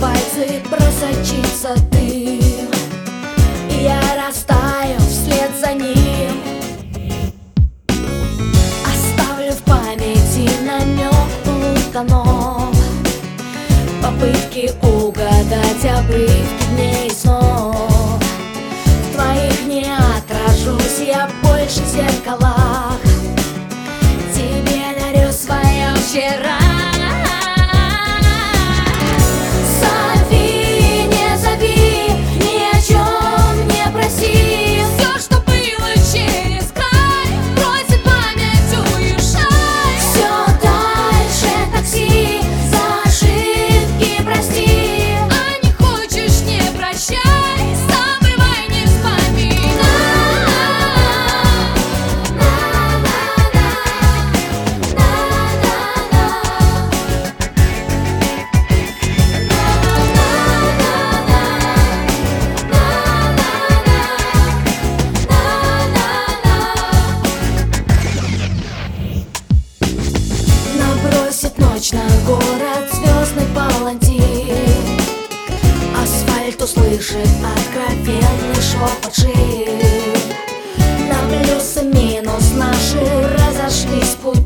пальцы просочится дым, и я растаю вслед за ним. Оставлю в памяти намек полутонов, попытки угадать обрывки дней и снов. В твоих не отражусь я больше в зеркалах, тебе дарю свое вчера. Ночь на город звездный палантин, асфальт услышит откровенный шепот шин. На плюс и минус наши разошлись пути.